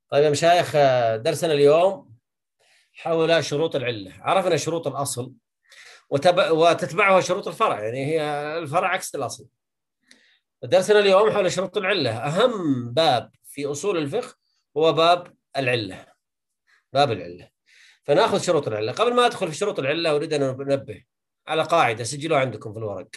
طيب يا مشايخ، درسنا اليوم حول شروط العلة. عرفنا شروط الأصل وتتبعها شروط الفرع، يعني هي الفرع عكس الأصل. درسنا اليوم حول شروط العلة. أهم باب في أصول الفقه هو باب العلة، باب العلة. فنأخذ شروط العلة. قبل ما أدخل في شروط العلة أريد أن أنبه على قاعدة سجلوها عندكم في الورق.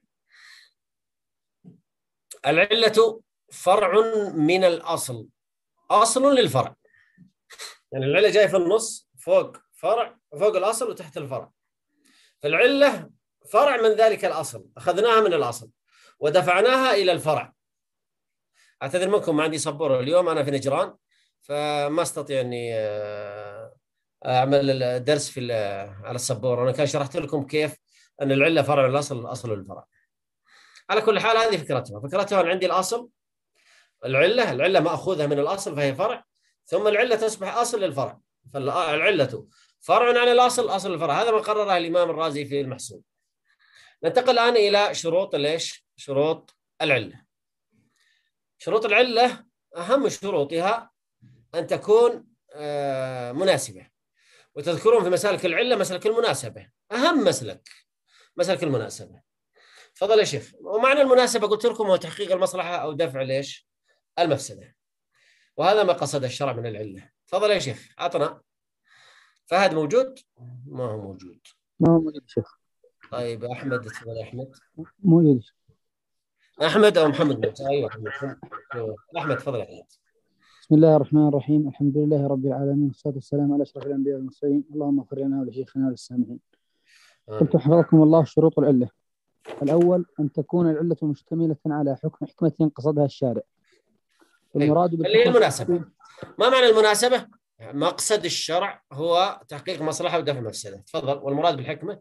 العلة فرع من الأصل، أصل للفرع. يعني العلة جاية في النص، فوق فرع، فوق الأصل وتحت الفرع. فالعلة فرع من ذلك الأصل، أخذناها من الأصل ودفعناها إلى الفرع. أعتذر منكم، ما عندي سبورة اليوم، أنا في نجران فما أستطيع أني أعمل الدرس على السبورة. أنا كان شرحت لكم كيف أن العلة فرع الأصل، الأصل للفرع. على كل حال هذه فكرتها أن عندي الأصل، العلة مأخوذة من الأصل فهي فرع، ثم العلة تصبح أصل للفرع. فالعلة فرع عن الأصل، أصل للفرع. هذا ما قرره الإمام الرازي في المحسون. ننتقل الآن إلى شروط شروط العلة. شروط العلة أهم شروطها أن تكون مناسبة. وتذكرون في مسالك العلة مسلك المناسبة، أهم مسلك المناسبة. تفضل يا شيخ. ومعنى المناسبة قلت لكم هو تحقيق المصلحة أو دفع المفسدة، وهذا ما قصد الشرع من العلة. تفضل يا شيخ، عطنا. فهد موجود؟ ما هو موجود. ما هو موجود شيخ. طيب أحمد، تفضل يا أحمد. موجود. أحمد أو محمد؟ أيوة أحمد، تفضل يا أحمد. بسم الله الرحمن الرحيم، الحمد لله رب العالمين، والصلاة والسلام على أشرف الأنبياء والمرسلين. اللهم اغفر لنا ولشيخنا وللسامعين. قلت حفظكم الله: شروط العلة. الأول أن تكون العلة مشتملة على حكمة قصدها الشارع. والمراد اللي هي بالحكمة المناسبة. ما معنى المناسبة؟ مقصد الشرع هو تحقيق مصلحة ودفع مفسدة. تفضل. والمراد بالحكمة؟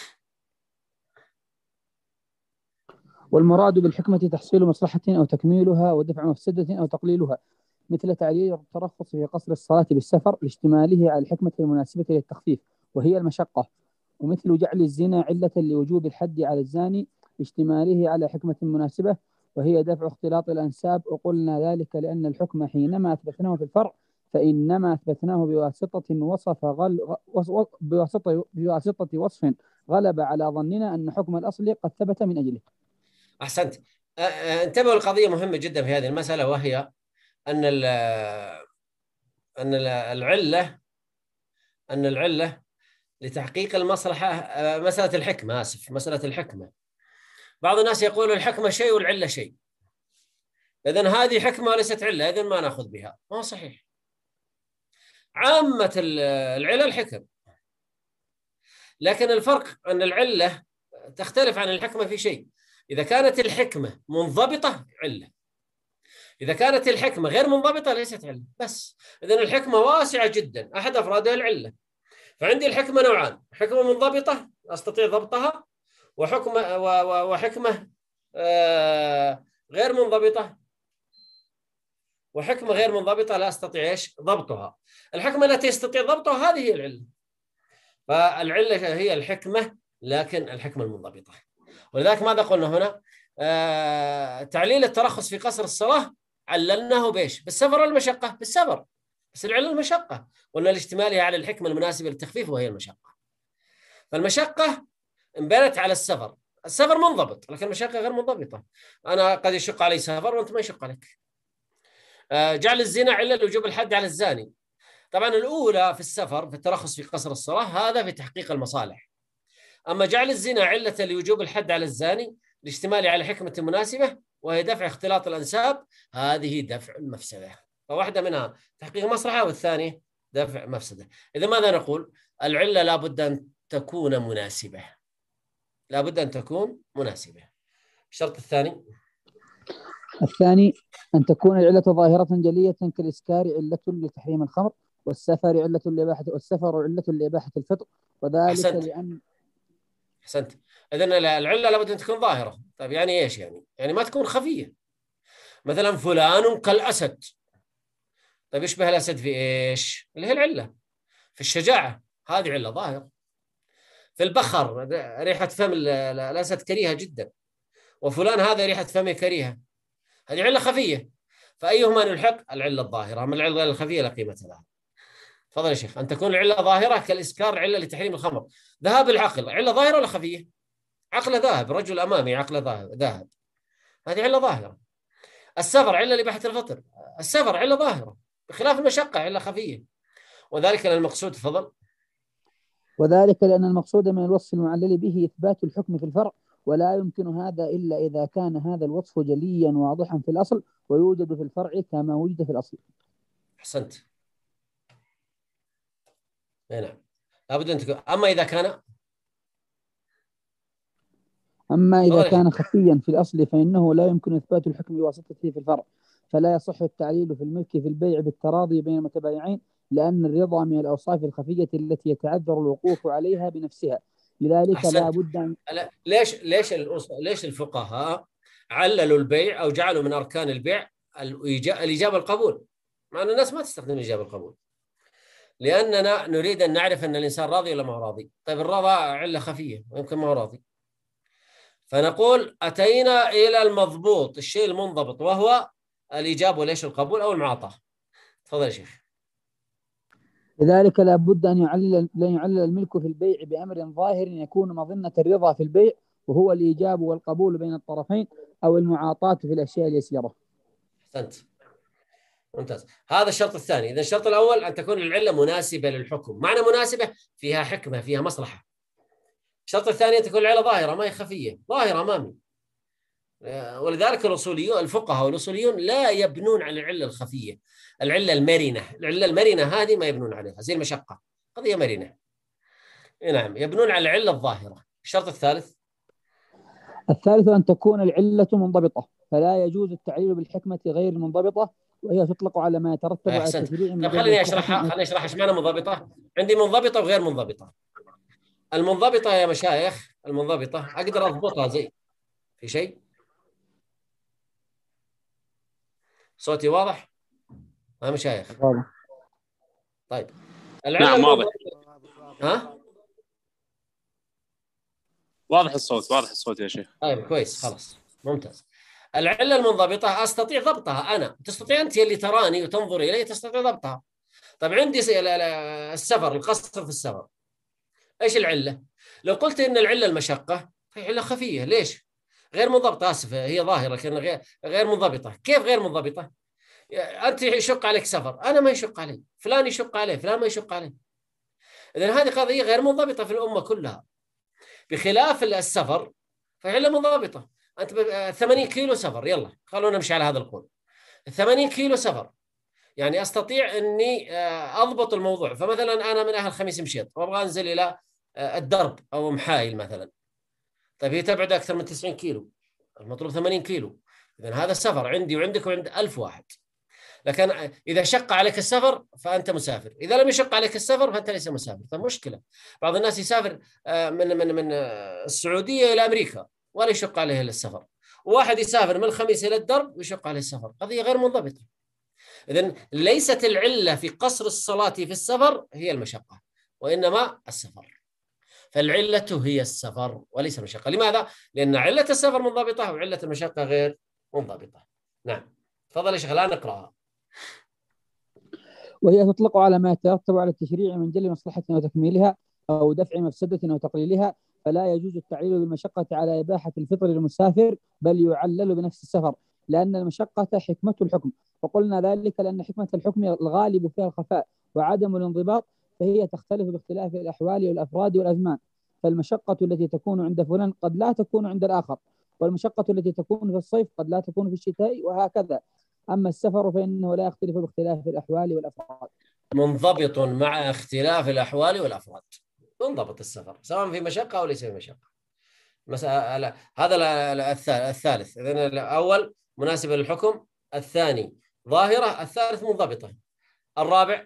والمراد بالحكمة تحصيل مصلحة أو تكميلها ودفع مفسدة أو تقليلها، مثل تعليل الترخص في قصر الصلاة بالسفر لاشتماله على الحكمة المناسبة للتخفيف وهي المشقة، ومثل جعل الزنا علة لوجوب الحد على الزاني لاشتماله على حكمة مناسبة وهي دفع اختلاط الأنساب. وقلنا ذلك لأن الحكم حينما أثبتناه في الفرع فإنما أثبتناه بواسطة وصف غلب على ظننا أن حكم الأصل قد ثبت من أجله. أحسنت. انتبهوا لقضية مهمة جدا في هذه المسألة، وهي أن أن العلة أن العلة لتحقيق المصلحة. مسألة الحكمة، مسألة الحكمة. بعض الناس يقول الحكمة شيء والعلة شيء، إذن هذه حكمة وليست علة، إذن ما نأخذ بها. ما هو صحيح. عامة العلل حكم، لكن الفرق أن العلة تختلف عن الحكمة في شيء. إذا كانت الحكمة منضبطة علة، إذا كانت الحكمة غير منضبطة ليست علة. بس إذن الحكمة واسعة جدا، أحد أفرادها العلة. فعندي الحكمة نوعان: حكمة منضبطة أستطيع ضبطها، وحكمة غير منضبطة، وحكمة غير منضبطة لا أستطيع ضبطها. الحكمة التي يستطيع ضبطها هذه هي العلة. فالعلة هي الحكمة، لكن الحكمة المنضبطة. ولذلك ماذا قلنا هنا؟ تعليل الترخص في قصر الصلاة عللناه بإيش؟ بالسفر والمشقة. بالسفر، بس العلة المشقة. قلنا لاشتمالها على الحكمة المناسبة للتخفيف وهي المشقة. فالمشقة انبنت على السفر. السفر منضبط لكن المشقة غير منضبطة. أنا قد يشق علي سفر وأنت ما يشق عليك. جعل الزنا علة لوجوب الحد على الزاني. طبعا الأولى في السفر، في الترخص في قصر الصلاة، هذا في تحقيق المصالح. أما جعل الزنا علة لوجوب الحد على الزاني لاشتماله على حكمة مناسبة وهي دفع اختلاط الأنساب، هذه دفع المفسدة. فواحدة منها تحقيق مصلحة والثانية دفع مفسدة. إذا ماذا نقول؟ العلة لابد أن تكون مناسبة، لابد أن تكون مناسبة. الشرط الثاني أن تكون العلة ظاهرة جلية كالإسكار علة لتحريم الخمر، والسفر علة لإباحة الفطر، وذلك لأن أحسنت. إذن العلة لابد أن تكون ظاهرة. طيب يعني إيش يعني ما تكون خفية. مثلا فلان كالأسد. طيب يشبه الأسد في إيش؟ اللي هي العلة في الشجاعة، هذه علة ظاهرة. في البخر، ريحة فم الأسد كريهة جدا، وفلان هذا ريحة فمه كريهة، هذه علة خفية. فأيهما نلحق؟ العلة الظاهرة، أما العلة الخفية لا قيمة لها. تفضل يا شيخ. أن تكون العلة ظاهرة كالإسكار علة لتحريم الخمر. ذهاب العقل علة ظاهرة ولا خفية؟ عقل ذاهب، رجل أمامي عقل ذاهب، هذه علة ظاهرة. السفر علة لإباحة الفطر، السفر علة ظاهرة، بخلاف المشقة علة خفية. وذلك لأن المقصود، تفضل. وذلك لأن المقصود من الوصف المعلل به إثبات الحكم في الفرع، ولا يمكن هذا إلا إذا كان هذا الوصف جليا واضحا في الأصل ويوجد في الفرع كما وجد في الأصل. أحسنت. نعم، لابد أن تكون. أما إذا كان خفيا في الأصل فإنه لا يمكن إثبات الحكم بواسطته في الفرع، فلا يصح التعليل في الملك في البيع بالتراضي بين المتبايعين، لأن الرضا من الأوصاف الخفية التي يتعذر الوقوف عليها بنفسها. لذلك لا بد أن... ليش الفقهاء عللوا البيع أو جعلوا من أركان البيع الإجابة القبول، مع أن الناس ما تستخدم الإجابة القبول؟ لأننا نريد أن نعرف أن الإنسان راضي ولا ما هو راضي. طيب الرضا علة خفية ويمكن ما هو راضي، فنقول أتينا إلى المضبوط، الشيء المنضبط، وهو الإجابة وليش القبول أو المعاطاة. تفضل يا شيخ. لذلك لا بد أن يعلل الملك في البيع بأمر ظاهر يكون مظنة الرضا في البيع، وهو الإيجاب والقبول بين الطرفين أو المعاطاة في الأشياء اليسيرة. أحسنت، ممتاز. هذا الشرط الثاني. إذا الشرط الأول أن تكون العلة مناسبة للحكم، معنى مناسبة فيها حكمة فيها مصلحة. الشرط الثاني أن تكون العلة ظاهرة، ما هي خفية، ظاهرة أمامي. ولذلك الأصوليون، الفقهاء والأصوليون لا يبنون على العلة الخفية، العلة المرنة. العلة المرنة هذه ما يبنون عليها، زي المشقة، قضية مرنة. نعم، يبنون على العلة الظاهرة. الشرط الثالث أن تكون العلة منضبطة، فلا يجوز التعليل بالحكمة غير المنضبطة، وهي تطلق على ما يترتب على التشريع من... طيب خليني أشرح إيش معنى منضبطة. عندي منضبطة وغير منضبطة. المنضبطة يا مشايخ، المنضبطة أقدر أضبطها زي في شيء. صوتي واضح؟ ما مشايخ؟ طيب العلة نعم واضح. ها؟ واضح الصوت يا شيخ. طيب كويس، خلاص ممتاز. العلة المنضبطة أستطيع ضبطها أنا، تستطيع أنت اللي تراني وتنظر إلي تستطيع ضبطها. طيب عندي السفر، القصر في السفر، إيش العلة؟ لو قلت إن العلة المشقة هي علة خفية، ليش؟ غير منضبطة، آسف، هي ظاهرة لكن غير منضبطة. كيف غير منضبطة؟ أنت يشق عليك سفر، أنا ما يشق علي، فلان يشق عليه، فلان ما يشق عليه. إذن هذه قضية غير منضبطة في الأمة كلها. بخلاف السفر فعلة منضبطة. أنت 80 كيلو سفر، يلا خلونا نمشي على هذا القول. 80 كيلو سفر يعني أستطيع أني أضبط الموضوع. فمثلا أنا من أهل خميس مشيط وأبغى أنزل إلى الدرب أو محايل مثلا، طيب هي تبعد أكثر من 90 كيلو، المطلوب 80 كيلو. إذن هذا سفر عندي وعندك وعند 1000 واحد. لكن إذا شق عليك السفر فأنت مسافر، إذا لم يشق عليك السفر فأنت ليس مسافر. فمشكلة بعض الناس يسافر من السعودية إلى أمريكا ولا يشق عليه إلا السفر، وواحد يسافر من الخميس إلى الدرب ويشق عليه السفر، قضية غير منضبطة. إذن ليست العلة في قصر الصلاة في السفر هي المشقة، وإنما السفر. فالعلة هي السفر وليس المشقة. لماذا؟ لأن علة السفر منضبطة وعلة المشقة غير منضبطة. نعم، تفضل يا شيخ الآن اقرأها. وهي تطلق على ما يترتب على التشريع من جلب مصلحة وتكميلها أو دفع مفسدة أو تقليلها، فلا يجوز التعليل بالمشقة على إباحة الفطر للمسافر، بل يعلل بنفس السفر، لأن المشقة حكمة الحكم. وقلنا ذلك لأن حكمة الحكم الغالب فيها الخفاء وعدم الانضباط، فهي تختلف باختلاف الأحوال والأفراد والأزمان. فالمشقة التي تكون عند فلان قد لا تكون عند الآخر، والمشقة التي تكون في الصيف قد لا تكون في الشتاء، وهكذا. أما السفر فإنه لا يختلف باختلاف الأحوال والأفراد. منضبط مع اختلاف الأحوال والأفراد. منضبط السفر سواء في مشقة أو ليس في مشقة. هذا الثالث. إذن الأول مناسبة للحكم، الثاني ظاهرة، الثالث منضبطة. الرابع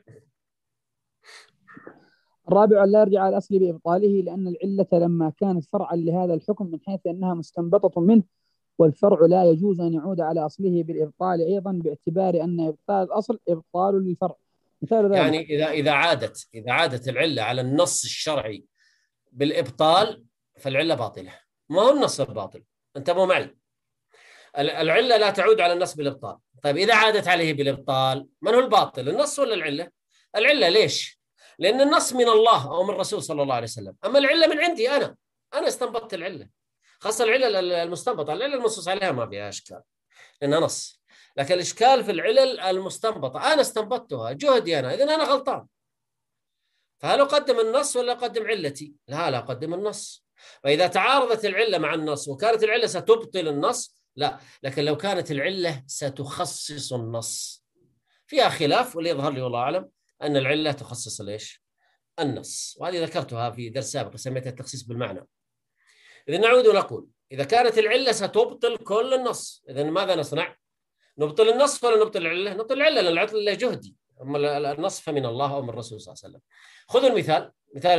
أن لا يرجع على الأصل بإبطاله، لأن العلة لما كانت فرعا لهذا الحكم من حيث أنها مستنبطة منه، والفرع لا يجوز أن يعود على أصله بالإبطال أيضا، باعتبار أن إبطال الأصل إبطال للفرع. مثال ذلك يعني إذا عادت العلة على النص الشرعي بالإبطال فالعلة باطلة، ما هو النص الباطل، انتبهوا معي. العلة لا تعود على النص بالإبطال. طيب إذا عادت عليه بالإبطال، من هو الباطل، النص ولا العلة؟ العلة. ليش؟ لأن النص من الله أو من الرسول صلى الله عليه وسلم، أما العلة من عندي أنا استنبطت العلة. خاصة العلل المستنبطة، العلة المنصوص عليها ما فيها إشكال لأنها نص، لكن الإشكال في العلل المستنبطة، أنا استنبطتها جهدي أنا، إذن أنا غلطان. فهل أقدم النص ولا أقدم علتي؟ لا أقدم النص. فإذا تعارضت العلة مع النص وكانت العلة ستبطل النص، لا، لكن لو كانت العلة ستخصص النص فيها خلاف، واللي يظهر لي والله أعلم أن العلة تخصص ليش؟ النص، وهذه ذكرتها في درس سابق سميتها التخصيص بالمعنى. إذا نعود ونقول إذا كانت العلة ستبطل كل النص، إذا ماذا نصنع؟ نبطل النص ولا نبطل العلة؟ نبطل العلة، لأن العلة جهدي، أما النص فمن الله أو من الرسول صلى الله عليه وسلم. خذوا المثال،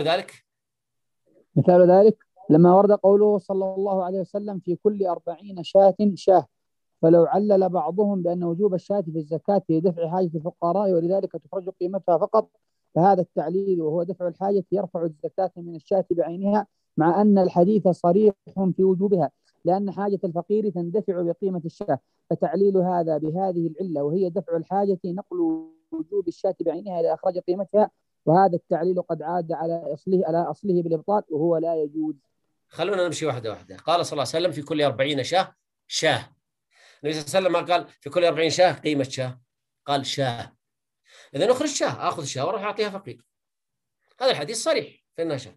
مثال ذلك لما ورد قوله صلى الله عليه وسلم في كل 40 شاة شاه، فلو علل بعضهم بأن وجوب الشاة في الزكاة لدفع حاجة الفقراء ولذلك تخرج قيمتها فقط، فهذا التعليل وهو دفع الحاجة يرفع الزكاة من الشاة بعينها، مع أن الحديث صريح في وجوبها لأن حاجة الفقير تندفع بقيمة الشاة، فتعليل هذا بهذه العلة وهي دفع الحاجة نقل وجوب الشاة بعينها إلى إخراج قيمتها، وهذا التعليل قد عاد على أصله بالإبطال وهو لا يجوز. خلونا نمشي واحدة واحدة. قال صلى الله عليه وسلم في كل 40 شاه شاه. النبي صلى الله عليه وسلم ما قال في كل 40 شاه قيمة شاه، قال شاه. إذا نخرج شاه، آخذ شاه وأروح أعطيها فقير. هذا الحديث صريح في أنها شاه.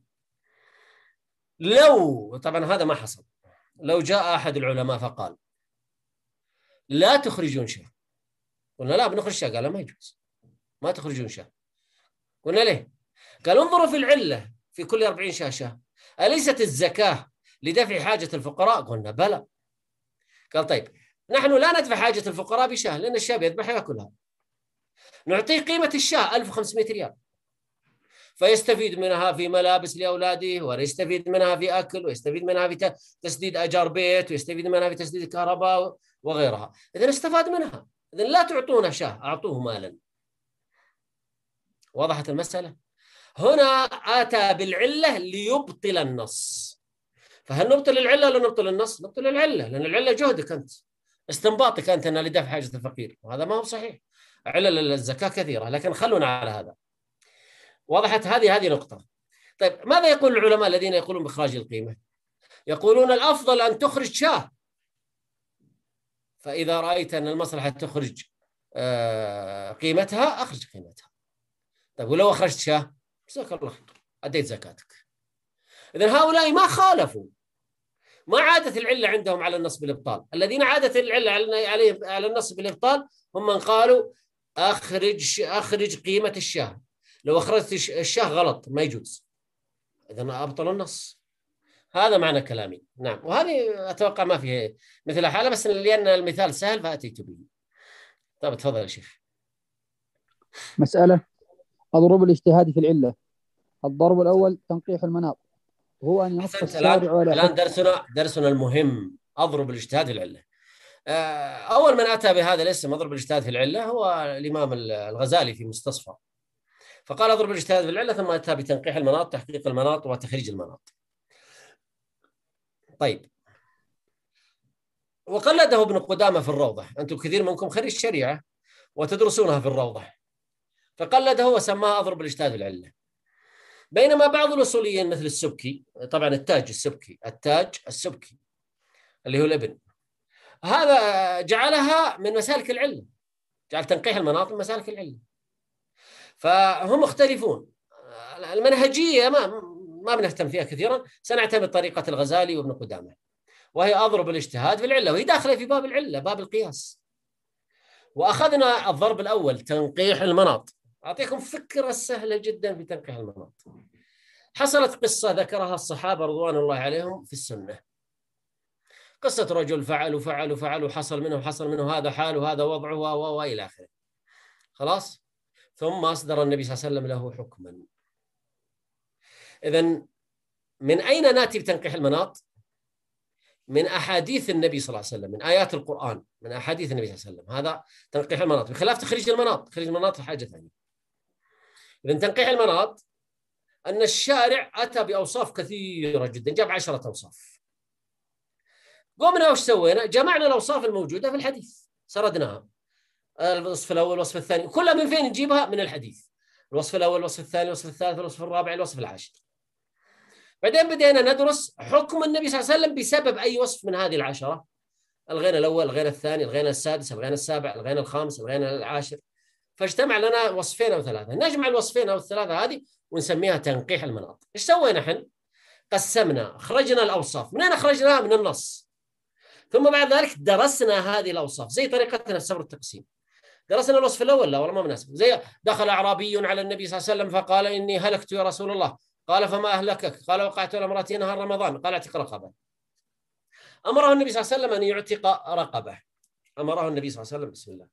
لو طبعا هذا ما حصل، لو جاء أحد العلماء فقال لا تخرجون شاه، قلنا لا بنخرج شاه، قال ما يجوز، ما تخرجون شاه. قلنا ليه؟ قال انظروا في العلة في كل 40 شاه شاه، أليست الزكاة لدفع حاجة الفقراء؟ قلنا بلى. قال طيب نحن لا ندفع حاجة الفقراء بشاه، لأن الشاه بيذبحها يأكلها، نعطيه قيمة الشاه 1500 ريال، فيستفيد منها في ملابس لأولاده، ويستفيد منها في أكل، ويستفيد منها في تسديد أجار بيت، ويستفيد منها في تسديد الكهرباء وغيرها. إذن استفاد منها. إذن لا تعطونه شاه، أعطوه مالا. وضحت المسألة؟ هنا آتى بالعلة ليبطل النص. فهل نبطل العلة ولا نبطل النص؟ نبطل العلة، لأن العلة جهدك أنت، استنباطك أنت أنها لدفع حاجة الفقير، وهذا ما هو صحيح. علل الزكاة كثيرة، لكن خلونا على هذا. وضحت هذه نقطة. طيب ماذا يقول العلماء الذين يقولون بإخراج القيمة؟ يقولون الأفضل أن تخرج شاه، فإذا رأيت أن المصلحة تخرج قيمتها أخرج قيمتها. طيب ولو أخرجت شاه جزاك الله خير، أديت زكاتك. إذن هؤلاء ما خالفوا، ما عادت العلة عندهم على النص بالإبطال. الذين عادت العلة على النص بالإبطال هم من قالوا أخرج قيمة الشاه، لو أخرجت الشاه غلط ما يجوز، إذن أبطل النص. هذا معنى كلامي. نعم، وهذه أتوقع ما فيه مثل حالة، بس لأن المثال سهل فأتيت به. طيب تفضل يا شيخ. مسألة أضرب الاجتهاد في العلة. الضرب الأول تنقيح المناط، هو أن ينص الشارع على الآن درسنا المهم أضرب الاجتهاد في العلة. أول من أتى بهذا الاسم أضرب الاجتهاد في العلة هو الإمام الغزالي في مستصفى، فقال أضرب الاجتهاد في العلة، ثم أتى بتنقيح المناط، تحقيق المناط، وتخريج المناط. طيب، وقلده ابن قدامة في الروضة. أنتم كثير منكم خريج شريعة وتدرسونها في الروضة، فقلده وسماها أضرب الاجتهاد في العلة. بينما بعض الأصوليين مثل السبكي، طبعا التاج السبكي اللي هو الابن، هذا جعلها من مسالك العلة، جعل تنقيح المناط من مسالك العلة. فهم مختلفون. المنهجية ما بنهتم فيها كثيرا، سنعتمد طريقة الغزالي وابن قدامة، وهي أضرب الاجتهاد في العلة، وهي داخلة في باب العلة، باب القياس. وأخذنا الضرب الأول تنقيح المناط. أعطيكم فكرة سهلة جدا في تنقيح المناط. حصلت قصة ذكرها الصحابة رضوان الله عليهم في السنة، قصة رجل فعل وحصل منه هذا حال وهذا وضعه وإلى آخره. خلاص، ثم أصدر النبي صلى الله عليه وسلم له حكما. إذن من أين نأتي بتنقيح المناط؟ من أحاديث النبي صلى الله عليه وسلم، من آيات القرآن، من أحاديث النبي صلى الله عليه وسلم. هذا تنقيح المناط، بخلاف تخريج المناط. تخريج المناط حاجة ثانية. إذن تنقيح المناط أن الشارع أتى بأوصاف كثيرة جدا، جاب 10 أوصاف. قمنا وش سوينا؟ جمعنا الأوصاف الموجودة في الحديث، سردناها، الوصف الأول، الوصف الثاني، كلها من فين نجيبها؟ من الحديث. الوصف الأول، الوصف الثاني، الوصف الثالث، الوصف الرابع، الوصف العاشر. بعدين بدينا ندرس حكم النبي صلى الله عليه وسلم بسبب أي وصف من هذه العشرة. الغينا الأول، الغينا الثاني، الغينا السادس، الغينا السابع، الغينا الخامس، الغينا العاشر. فاجتمع لنا وصفين أو ثلاثة، نجمع الوصفين أو الثلاثة هذه ونسميها تنقيح المناط. إيش سوينا حين؟ قسمنا، خرجنا الأوصاف. منين أخرجناها؟ من النص. ثم بعد ذلك درسنا هذه الأوصاف زي طريقتنا في سبر التقسيم. درسنا الوصف الأول، لا والله ما مناسب، زي دخل أعرابي على النبي صلى الله عليه وسلم فقال إني هلكت يا رسول الله. قال فما أهلكك؟ قال وقعت على امرأتي نهار رمضان. قال اعتق رقبة. أمره النبي صلى الله عليه وسلم أن يعتق رقبة. أمره النبي صلى الله عليه وسلم، بسم الله،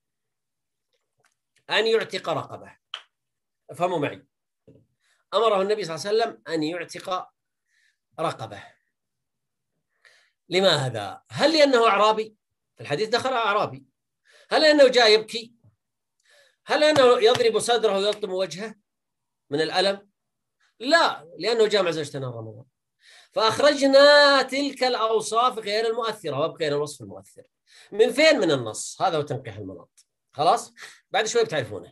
أن يعتق رقبة. افهموا معي. أمره النبي صلى الله عليه وسلم أن يعتق رقبة. لماذا؟ هل لأنه أعرابي؟ في الحديث دخل أعرابي. هل لأنه جاء يبكي؟ هل لأنه يضرب صدره ويلطم وجهه من الألم؟ لا، لأنه جاء مع زوجته رمضان. فأخرجنا تلك الأوصاف غير المؤثرة وابقينا الوصف المؤثر. من فين؟ من النص. هذا هو تنقيح المناط. خلاص؟ بعد شوي بتعرفونه.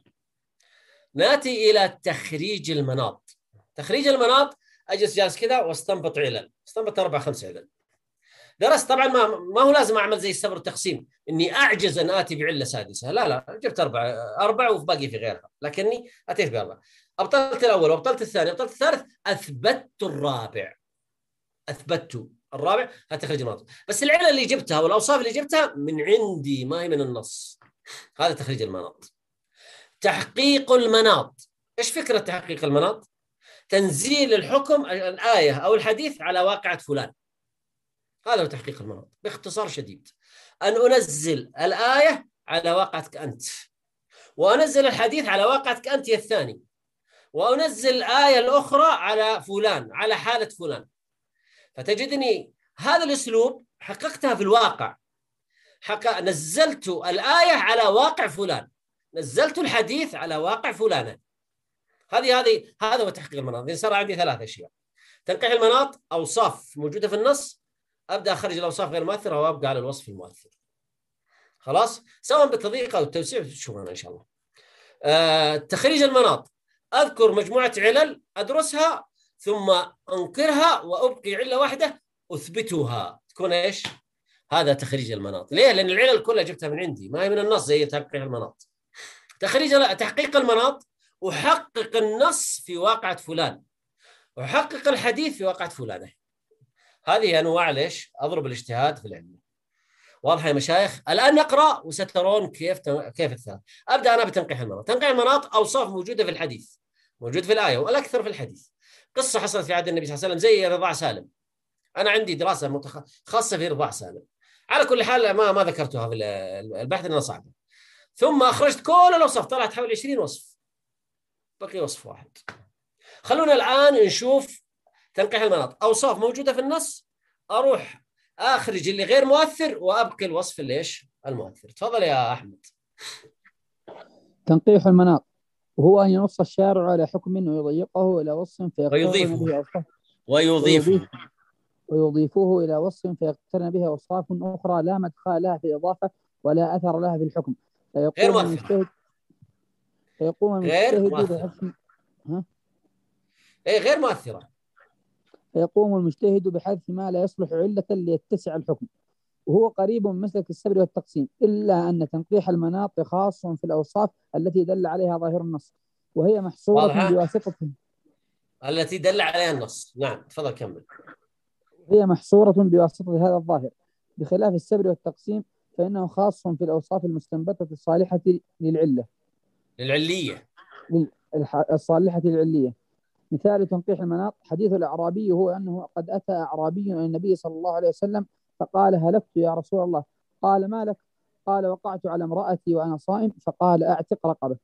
ناتي إلى تخريج المناط. تخريج المناط، أجلس جالس كذا واستنبط علل، استنبط 4-5 علل. درست طبعا ما هو لازم أعمل زي السبر التقسيم إني أعجز أن آتي بعلة سادسة. لا، جبت 4 وباقي في غيرها، لكني أتيت ب4. أبطلت الأول وأبطلت الثاني وأبطلت الثالث، أثبتت الرابع. أثبتت الرابع، هتخرج المناط. بس العلة اللي جبتها والأوصاف اللي جبتها من عندي، ما هي من النص. هذا تخريج المناط. تحقيق المناط. إيش فكرة تحقيق المناط؟ تنزيل الحكم، الآية أو الحديث، على واقعة فلان. هذا هو تحقيق المناط باختصار شديد. أن أنزل الآية على واقعتك أنت، وأنزل الحديث على واقعتك أنت الثاني، وأنزل الآية الأخرى على فلان، على حالة فلان. فتجدني هذا الأسلوب حققتها في الواقع. نزلت الآية على واقع فلان، نزلت الحديث على واقع فلان. هذا هو تحقيق المناط. صار عندي 3 أشياء. تنقيح المناط، أوصاف موجودة في النص، أبدأ أخرج الأوصاف غير مؤثرة وأبقى على الوصف المؤثر. خلاص؟ سواء بالتضييق أو التوسيع تشوفون إن شاء الله. تخريج المناط، أذكر مجموعة علل أدرسها ثم أنكرها وأبقي علة واحدة أثبتها، تكون إيش؟ هذا تخريج المناط. ليه؟ لأن العلل كلها جبتها من عندي، ما هي من النص زي تحقيق المناط. تحقيق المناط، أحقق النص في واقعة فلان، أحقق الحديث في واقعة فلانة. هذه أنواع ليش أضرب الاجتهاد في العلم. واضح يا مشايخ؟ الآن نقرأ وسترون كيف الثالث. أبدأ أنا بتنقيح المناط. تنقيح المناط أوصاف موجودة في الحديث، موجود في الآية والأكثر في الحديث. قصة حصلت في عهد النبي صلى الله عليه وسلم زي رضاع سالم. أنا عندي دراسة خاصة في رضاع سالم. على كل حال ما ذكرتها في البحث لأنها صعبة. ثم أخرجت كل الأوصاف، طلعت حوالي 20 وصف، بقي وصف واحد. خلونا الآن نشوف تنقيح المناط. أوصاف موجودة في النص، أروح أخرج اللي غير مؤثر وأبقي الوصف اللي إيش؟ المؤثر. تفضل يا أحمد. تنقيح المناط وهو أن ينص الشارع على حكم ويضيقه إلى وصف فيقترن به أوصاف، ويضيفه إلى وصف فيقترن به أوصاف أخرى لا مدخل لها في الإضافة ولا أثر لها في الحكم. غير مؤثر. غير مؤثرة. فيقوم المجتهد بحذف ما لا يصلح علة ليتسع الحكم، وهو قريب من مسلك السبر والتقسيم، إلا أن تنقيح المناط خاص في الأوصاف التي دل عليها ظاهر النص، وهي محصورة بواسطة التي دل عليها النص. نعم، تفضل كمل. هي محصورة بواسطة هذا الظاهر، بخلاف السبر والتقسيم فإنه خاص في الأوصاف المستنبطة الصالحة الصالحة للعلية. مثال تنقيح المناط حديث الأعرابي هو أنه قد أتى أعرابي إلى النبي صلى الله عليه وسلم فقال هلكت يا رسول الله. قال ما لك؟ قال وقعت على امرأتي وأنا صائم. فقال أعتق رقبة.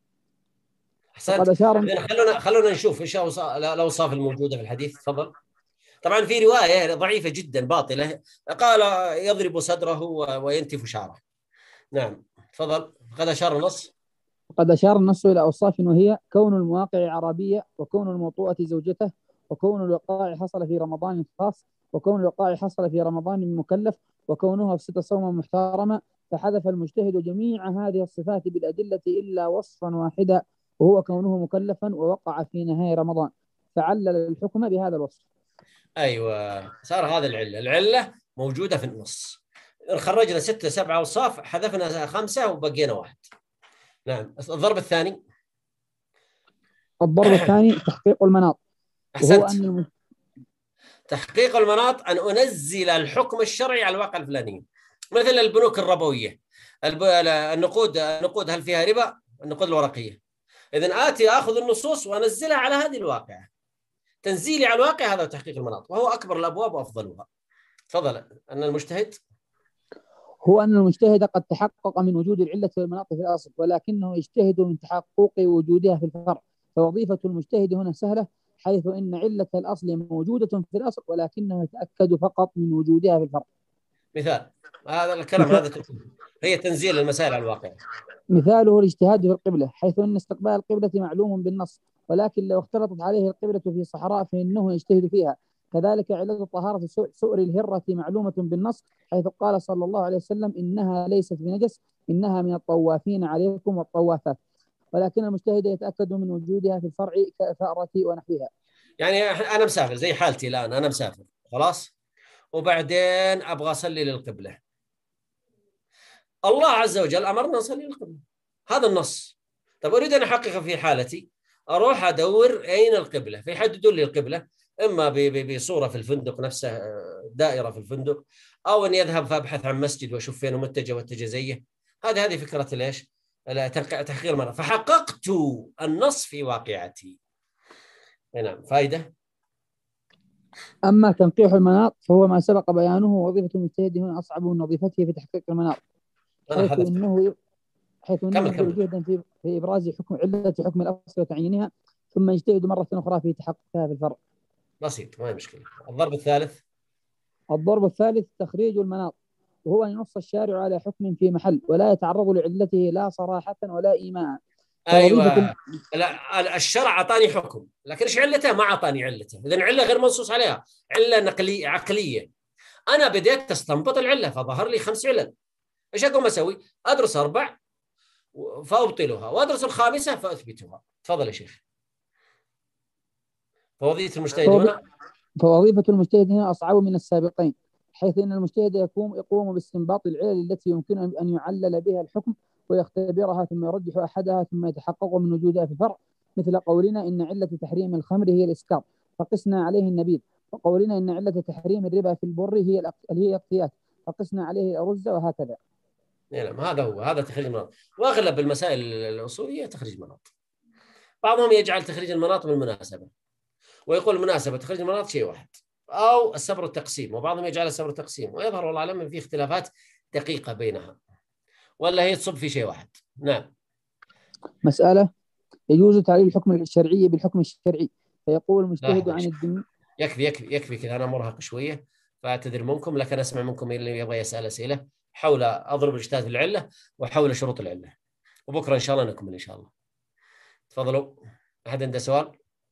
خلونا نشوف ايش الأوصاف الموجودة في الحديث. تفضل. طبعا في رواية ضعيفة جدا باطلة، قال يضرب صدره وينتف شعره. نعم تفضل. قد أشار النص إلى أوصاف، وهي كون المواقع عربية، وكون الموطوءة زوجته، وكون الوقائع حصل في رمضان خاص، وكون الوقائع حصل في رمضان من مكلف، وكونها أفسد صوما محترما، فحذف المجتهد جميع هذه الصفات بالأدلة إلا وصفا واحدا، وهو كونه مكلفا ووقع في نهاية رمضان، فعلل الحكم بهذا الوصف. أيوة، صار هذا العلة موجودة في النص. خرجنا 6 7 أوصاف، حذفنا 5 وبقينا 1. نعم. الضرب الثاني. الضرب الثاني تحقيق المناط، وهو أحسنت. أن تحقيق المناط أن أنزل الحكم الشرعي على الواقع الفلاني، مثل البنوك الربوية، النقود هل فيها ربا؟ النقود الورقية. إذن آتي أخذ النصوص وأنزلها على هذه الواقع، تنزيلي على الواقع، هذا تحقيق المناط، وهو أكبر الأبواب وأفضلها. تفضل. أن المجتهد هو أن المجتهد قد تحقق من وجود العلة والمناط في الأصل، ولكنه يجتهد من تحقق وجودها في الفرع، فوظيفة المجتهد هنا سهلة، حيث إن علة الأصل موجودة في الأصل، ولكنه يتأكد فقط من وجودها في الفرع. مثال هذا الكلام، هذا هي تنزيل المسائل على الواقع. مثاله الاجتهاد في القبلة، حيث أن استقبال القبلة معلوم بالنص، ولكن لو اختلطت عليه القبلة في صحراء فإنه يجتهد فيها. كذلك علة طهارة سؤر الهرة معلومة بالنص، حيث قال صلى الله عليه وسلم إنها ليست بنجس، إنها من الطوافين عليكم والطوافات، ولكن المجتهد يتأكد من وجودها في الفرع كالفأرة ونحوها. يعني أنا مسافر زي حالتي الآن، أنا مسافر خلاص، وبعدين أبغى أصلي للقبلة. الله عز وجل أمرنا نصلي للقبلة، هذا النص. طب أريد أن أحقق في حالتي، أروح أدور أين القبلة، فيحددوا لي القبلة، إما بصورة في الفندق نفسه، دائرة في الفندق، أو أن يذهب فأبحث عن مسجد وأشوف فين متجه واتجه زيه. هذه فكرة ليش؟ تحقيق المرأة، فحققت النص في واقعتي. نعم، فائدة. أما تنقيح المناط فهو ما سبق بيانه، ووظيفة المجتهد هنا أصعب من وظيفته في تحقيق المناط، أنا حيث إنه يبذل جهدا في إبراز علة حكم الأصل وتعيينها، ثم يجتهد مرة أخرى في تحققها في الفرع. بسيط، ما هي مشكلة. الضرب الثالث. الضرب الثالث تخريج المناط، وهو أن ينص الشارع على حكم في محل ولا يتعرض لعلته لا صراحة ولا إيماء. أيوة، لا، الشرع أعطاني حكم، لكن إيش علته؟ ما أعطاني علته، إذن علة غير منصوص عليها، علة نقلية عقلية. أنا بديت أستنبط العلة، فظهر لي 5 علل. إيش أقوم أسوي؟ أدرس 4 فأبطلها، وأدرس الخامسة فأثبتها. تفضل يا شيخ. فوظيفة المجتهد هنا فوظيفة المجتهد هنا أصعب من السابقين، حيث أن المجتهد يقوم باستنباط العلل التي يمكن أن يعلل بها الحكم، ويختبرها ثم يرجح أحدها ثم يتحقق من وجودها في الفرع، مثل قولنا إن علة تحريم الخمر هي الإسكار فقسنا عليه النبيذ، وقولنا إن علة تحريم الربا في البر هي الاقتيات فقسنا عليه الأرز، وهكذا. نعم، هذا تخريج المناط. وأغلب المسائل الأصولية تخريج مناط. بعضهم يجعل تخريج المناط بالمناسبة، ويقول المناسبة تخريج المناط شيء واحد، أو السبر والتقسيم، وبعضهم يجعل السبر والتقسيم، ويظهر والله أعلم أن في اختلافات دقيقة بينها، ولا هي تصب في شيء واحد. نعم. مسألة: يجوز تعليل الحكم الشرعي بالحكم الشرعي، فيقول المجتهد عن الدين. يكفي كذا، أنا مرهق شوية فأعتذر منكم، لكن أسمع منكم اللي يبغى يسأل أسئلة حول أضرب الاجتهاد في العلة وحول شروط العلة، وبكرة إن شاء الله نكمل إن شاء الله. تفضلوا. أحد عنده سؤال؟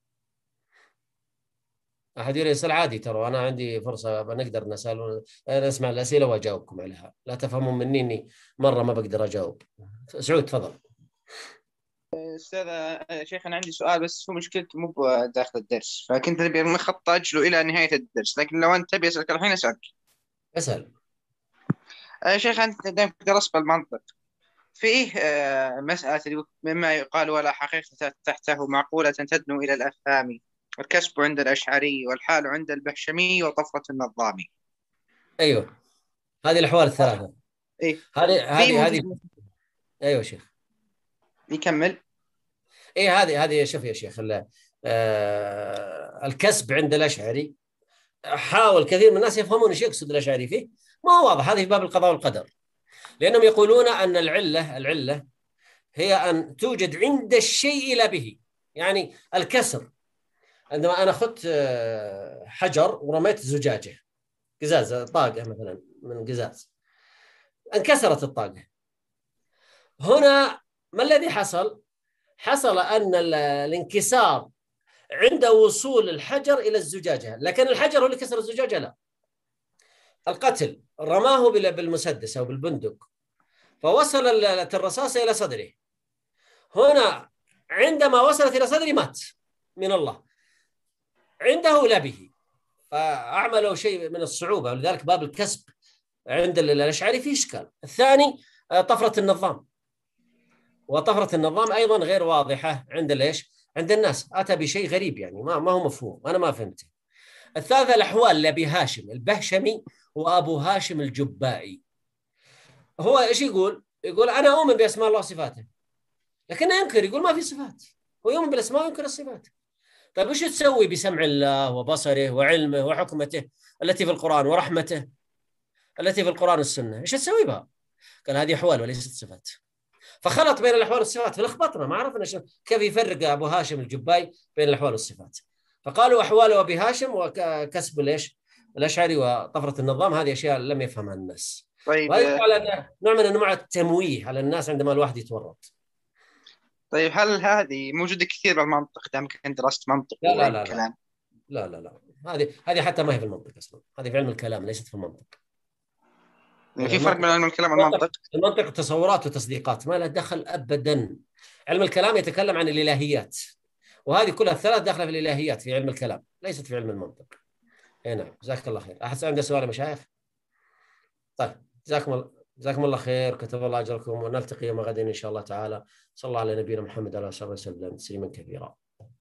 أحد يسأل عادي، ترى أنا عندي فرصة بنقدر نسمع الأسئلة وأجاوبكم عليها، لا تفهمون مني إني مرة ما بقدر أجاوب. سعود تفضل. أستاذ شيخ، أنا عندي سؤال بس هو مشكلته مو داخل الدرس، فكنت نبي مخطط أجله إلى نهاية الدرس، لكن لو أنت تبي أسألك الحين أسألك. اسأل. شيخ، أنت دائما درست بالمنطق، فيه مسألة مما يقال ولا حقيقة تحته معقولة تدنو إلى الأفهام، والكسب عند الأشعري والحال عند البهشمي وطفرة النظامي. أيوه، هذه الأحوال الثلاثة. إيه هذه أيوه شيخ يكمل. إيه هذه شوف يا شيخ، الكسب عند الأشعري، حاول كثير من الناس يفهمون ايش يقصد الأشعري فيه، ما هو واضح. هذه في باب القضاء والقدر، لأنهم يقولون أن العلة هي أن توجد عند الشيء لا به. يعني الكسر، عندما أنا أخذت حجر ورميت زجاجة، قزاز، طاقة مثلا من قزاز، انكسرت الطاقة. هنا ما الذي حصل؟ حصل أن الانكسار عند وصول الحجر إلى الزجاجة، لكن الحجر هو اللي كسر الزجاجة؟ لا، القتل، رماه بالمسدس أو بالبندق، فوصل الرصاصة إلى صدره. هنا عندما وصلت إلى صدره مات من الله، عنده لا به، فأعملوا شيء من الصعوبة، ولذلك باب الكسب عند الأشعري فيه إشكال. الثاني طفرة النظام، وطفرة النظام أيضا غير واضحة عند الناس، أتى بشيء غريب يعني ما هو مفهوم، أنا ما فهمته. الثالثة الأحوال لأبي هاشم البهشمي وأبو هاشم الجبائي. هو إيش يقول أنا أؤمن بأسماء الله وصفاته، لكنه ينكر، يقول ما في صفات. هو يؤمن بالأسماء وينكر الصفات. طيب إيش تسوي بسمع الله وبصره وعلمه وحكمته التي في القرآن ورحمته التي في القرآن والسنة؟ إيش تسوي بها؟ قال هذه أحوال وليست صفات. فخلط بين الأحوال والصفات، فلخبطنا، ما عرفنا كيف يفرق أبو هاشم الجبائي بين الأحوال والصفات. فقالوا أحوال أبي هاشم وكسب الأشعري وطفرة النظام، هذه أشياء لم يفهمها الناس. طيب وهذا على نوع من أنواع التمويه على الناس عندما الواحد يتورط. طيب هل هذه موجودة كثير بالمنطق؟ دام كنت درست منطق لا لا وعلم لا الكلام. لا لا لا، هذه حتى ما هي في المنطق أصلا، هذه في علم الكلام ليست في المنطق. يعني في فرق بين علم الكلام والمنطق؟ المنطق تصورات وتصديقات، ما له دخل أبدا. علم الكلام يتكلم عن الإلهيات، وهذه كلها الثلاث داخله في الإلهيات في علم الكلام، ليست في علم المنطق. نعم، جزاك الله خير. أحد عنده سؤال يا مشايخ؟ طيب، جزاكم الله خير، كتب الله أجركم، ونلتقي يوم غد إن شاء الله تعالى. صلى الله على نبينا محمد وعلى آله وصحبه وسلم تسليما كثيرا.